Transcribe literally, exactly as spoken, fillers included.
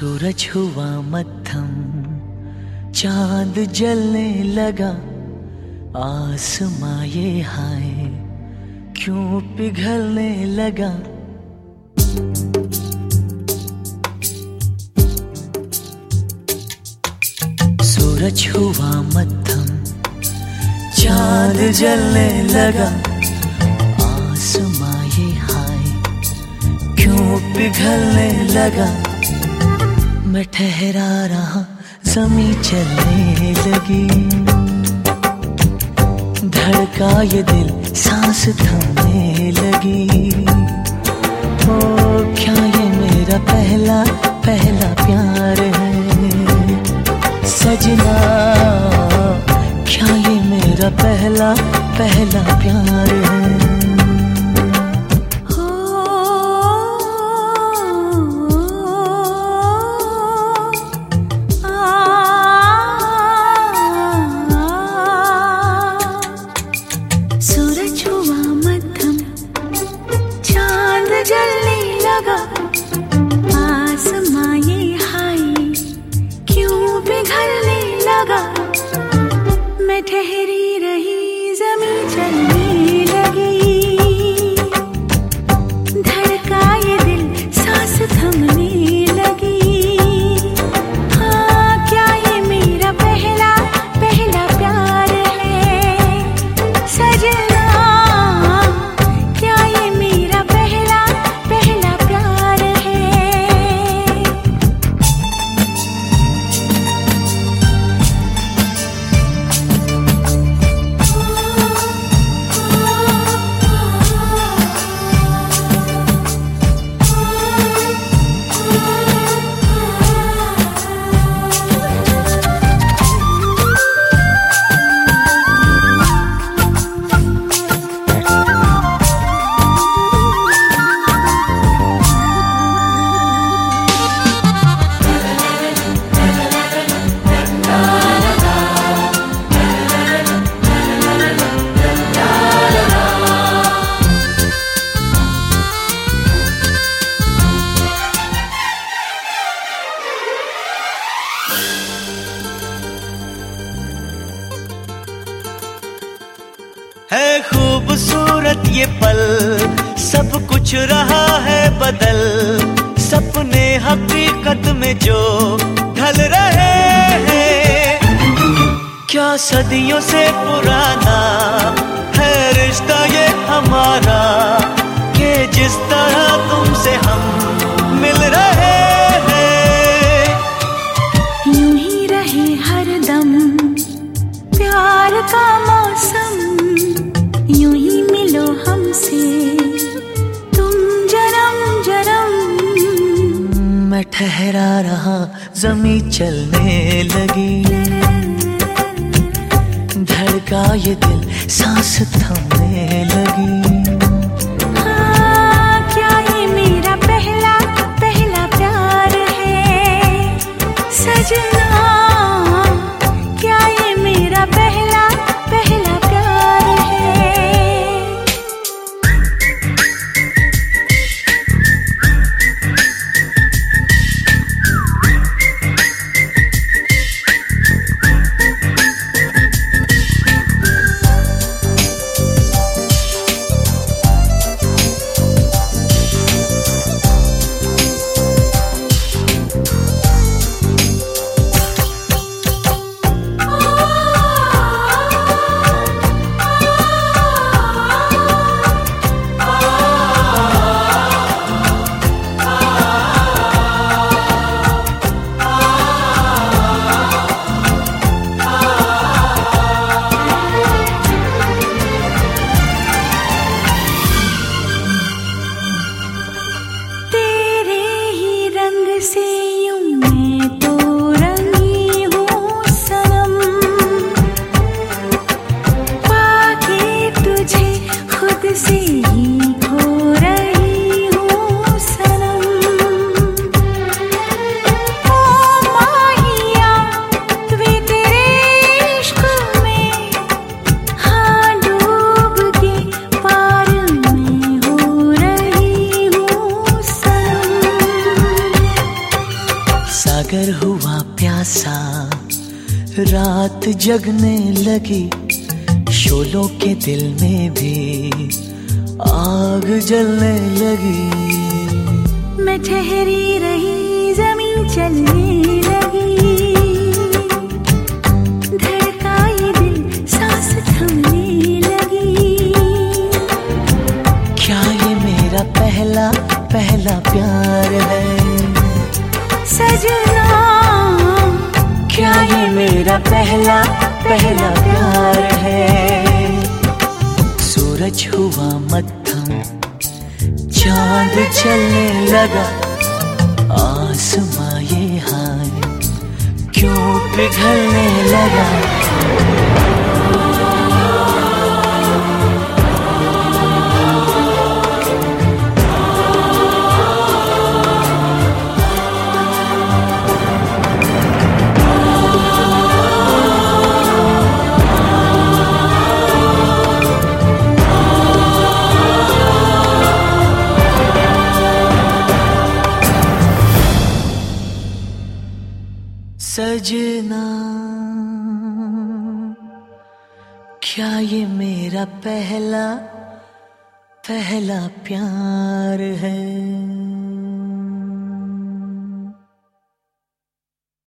सूरज हुआ मद्धम, चांद जलने लगा, आसमां ये हाय क्यों पिघलने लगा। सूरज हुआ मद्धम, चांद जलने लगा, आसमां ये हाय क्यों पिघलने लगा। मैं ठहरा रहा, ज़मीं चलने लगी, धड़का ये दिल, सांस थमने लगी। ओ क्या ये मेरा पहला पहला प्यार है सजना, क्या ये मेरा पहला पहला प्यार है। जलने लगा, आसमां ये हाय क्यों पिघलने लगा। मैं ठहरी रही, ज़मीं चलने लगी, धड़का ये दिल, सांस थमने लगी। हाँ क्या ये मेरा पहला पहला प्यार है सजना, है खूबसूरत ये पल, सब कुछ रहा है बदल, सपने हकीकत में जो ढल रहे हैं। क्या सदियों से पुराना है रिश्ता ये हमारा, कि जिस तरह तुमसे हम मिल रहे हैं। यूं ही रहे हरदम प्यार का मौसम, यूं ही मिलो हमसे तुम जन्म जन्म। मैं ठहरा रहा, ज़मीं चलने लगी, धड़का ये दिल, सांस थमने लगी। हाँ क्या ये मेरा पहला पहला प्यार है सजना, क्या ये मेरा पहला पहला प्यार है। से यूं मैं तो रंगी हूँ सनम, पाके तुझे खुद से ही खो रही हूँ सनम। ओ माहिया वे तेरे इश्क में, हाँ डूब के पार में हो रही हूँ सनम। रात जगने लगी, शोलों के दिल में भी आग जलने लगी। मैं ठहरी रही, जमीन चलने लगी, धड़का ये दिल, सांस थमने लगी। क्या ये मेरा पहला पहला प्यार है सजना? क्या ये मेरा पहला पहला प्यार है? सूरज हुआ मत्थम, चांद चलने लगा, आसमां ये हाल क्यों पिघलने लगा? सजना, क्या ये मेरा पहला पहला प्यार है?